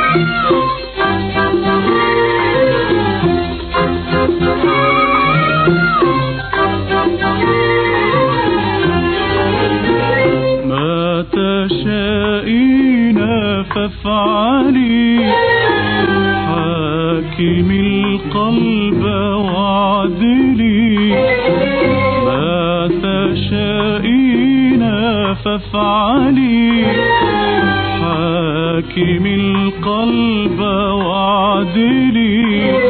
ما تشائين فافعلي حاكمي القلب واعدلي. ما تشائين فافعلي حاكمي القلب واعدلي.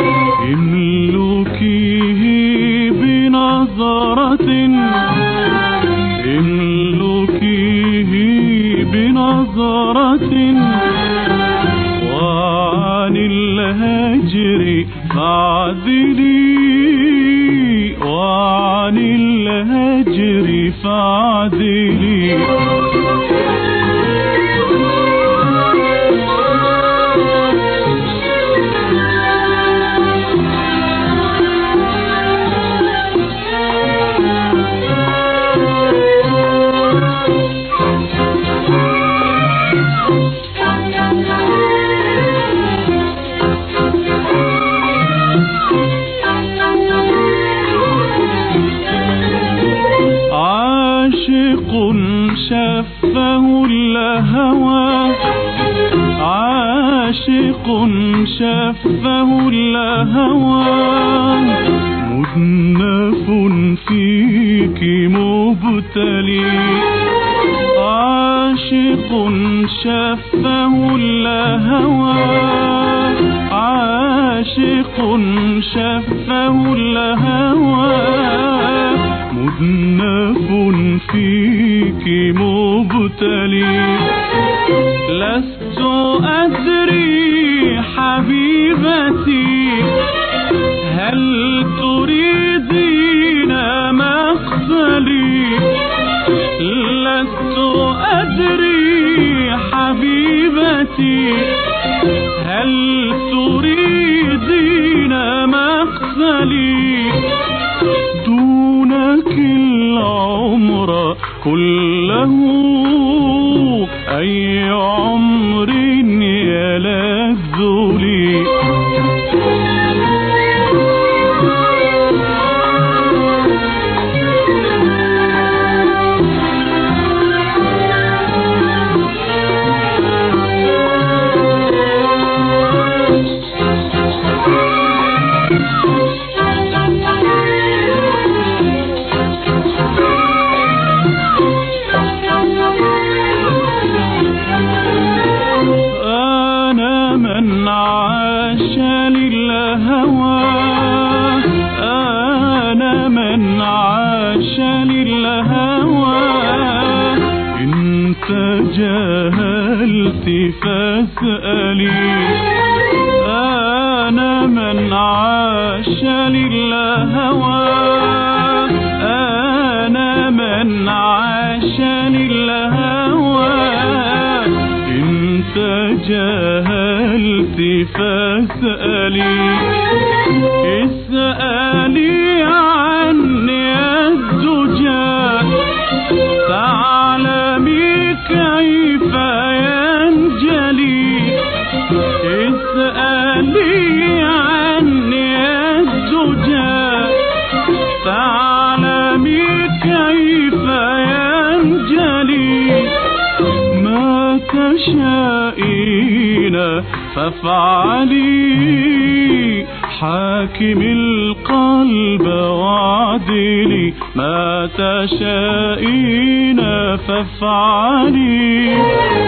املكيه بنظرة املكيه بنظرة وعن الهجر فاعدلي وعن الهجر فاعدلي. عاشق شفه الهوى عاشق شفه الهوى مدنف فيك مبتلي. عاشق شفه الهوى عاشق شفه الهوى مدنف فيك مبتلي. لست أدري حبيبتي هل تريدين مقتلي. لست أدري حبيبتي هل تريدين مقتلي. دونك العمر كله أي عمر يلذ لي. من عاش للهوى أنا من عاش للهوى. إن تجاهلت فاسألي أنا من عاش للهوى أنا من عاش للهوى. إن تجاهلت فاسألي اسألي عني الدجى تعلمي كيف ينجلي. اسألي عني الدجى تعلمي كيف ينجلي. ما تشائين فافعلي حاكمي القلب واعدلي. ما تشائين فافعلي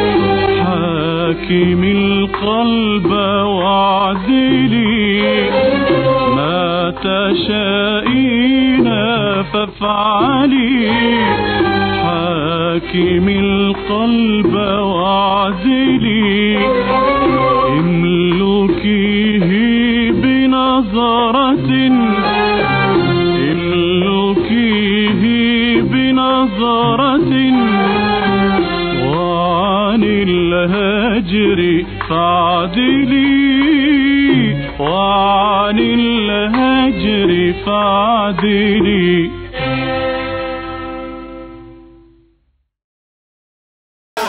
حاكمي القلب واعدلي. ما تشائين فافعلي حاكمي القلب واعدلي. املكيه بنظرة املكيه بنظرة وعن الهجر فاعدلي وعن الهجر فاعدلي.